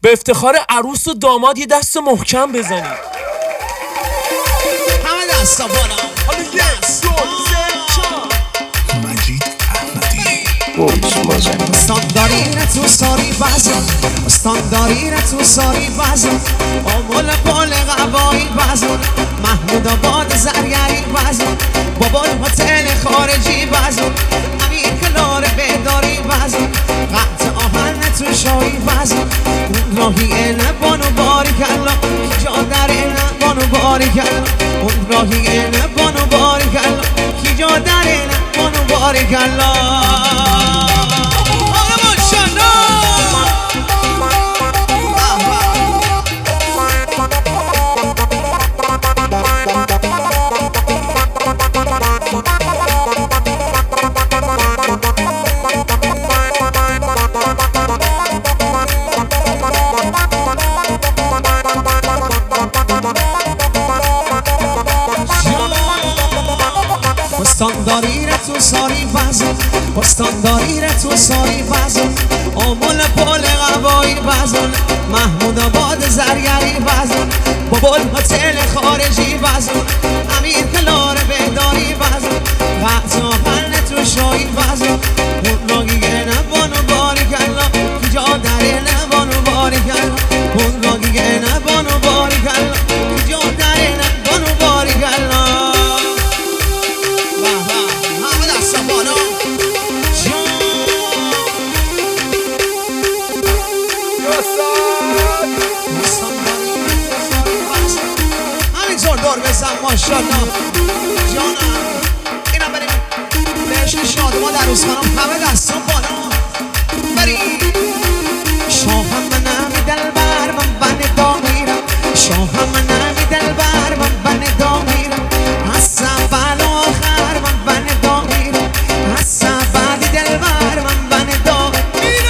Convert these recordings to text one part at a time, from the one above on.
به افتخار عروس و داماد یه دست محکم بزنید. همه دستا بالا. حالا یک دو سه چهار. مجید احمدی استانداری تو ساری بازم، استانداری تو ساری بازم، آمول پول قبایی بازم، محمود آباد زریعی بازم، بابا هتل خارجی بازم، امیر کلار بیداری بازم، قطع آهن تو شایی بازم، اون راهی اینه بانو باری کلا، کی جا در اینه بانو باری کلا، اون راهی اینه بانو باری کلا، کی جا در اینه بانو باری کلا. استانداری تو ساری بازم، استانداری تو ساری بازم، آمول پول قبایی بازم، محمود آباد زریعی بازم، بابا هتل خارجی بازم، امیر کلار بیداری بازم، قطع آهن تو شایی بازم، اون راگیه نبانو باری کلا، کی جا داره نبانو باری کلا، اون راگیه نبانو باری کلا، کی جا داره نبانو باری کلا. همینطور دور بزن ماشاءالله جانم. اینا بریم بهشت شادمان در روز خانم، همه دستان بالا بریم. شاهم منم دلبر من بن دامیرم، شاهم منم دلبر من بن دامیرم، از اول آخر من بن دامیرم، از اول دلبر من بن دامیرم.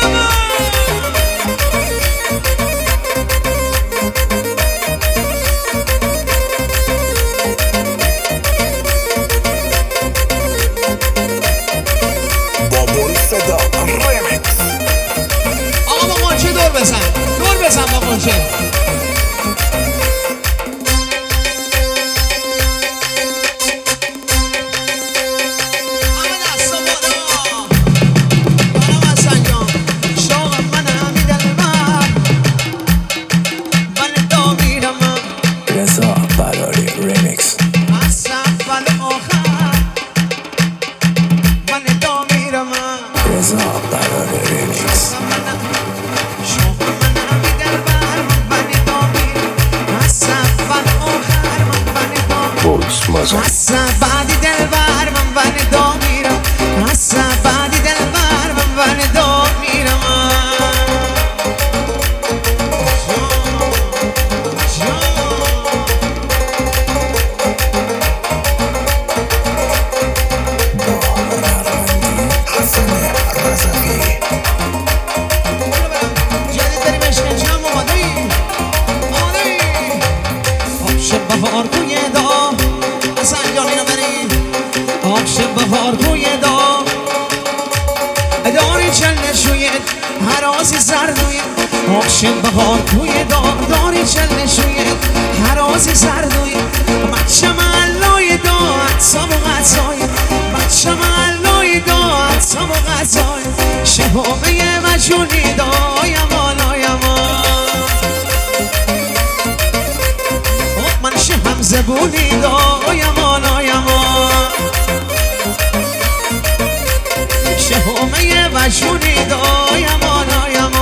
بابول صدا ریمیکس. آقا با قنچه دور بزن، دور بزن با قنچه. همه دستا بالا. بالا حسن جان. شاقم منم دلبر من دامیرم، رضا براری ریمیکس. از اول آخر من دامیرم. رضا براری ریمیکس. شاقم منم دلبر من دامیرم، از اول آخر من دامیرم. بولس مازن. از بعدی دلبر من دامیرم، از بعدی دلبر من دامیرم. حسن رزقی. جدید داریم عشق جمع آماده‌ای آبش بهار توی دام، حسن جان اینو بریم. آبش بهار توی دام، داری چل نشوید حراسی سردوید. آبش بهار توی دام، داری چل نشوید حراسی سردوید. بچه محلای دا حدسا و غذای، بچه محلای دا حدسا و غذای، شهامه مجونی دایم آلایم. من شهم زبونی دایم آلایم، شهامه مجونی دایم آلایم.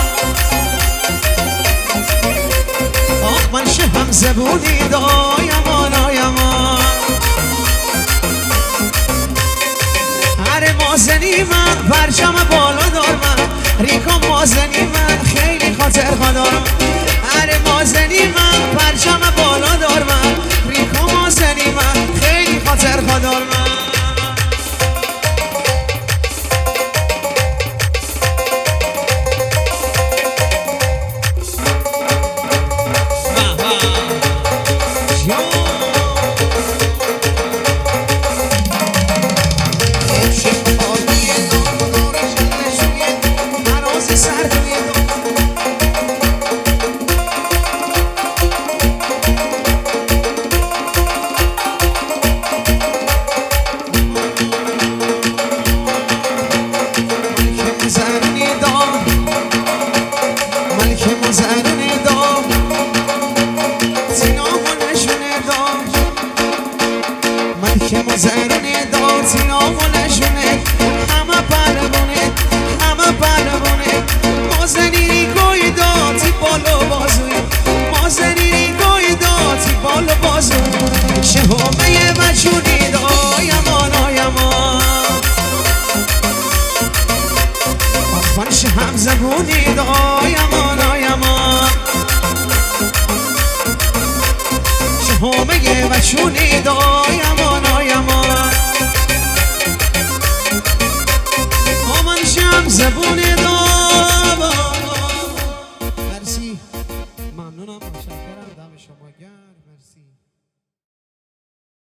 من شهم زبونی دایم آلایم. هر مازنی من پرچم بالا دارم، ریکا مازنی من خیلی خاطر خدارم. هر مازنی من پرچم بالا دارم، ریکا مازنی من خیلی خاطر خدارم. چونی دایم آمن شم زبونی مرسی ممنونم متشکرم دم شما گرم مرسی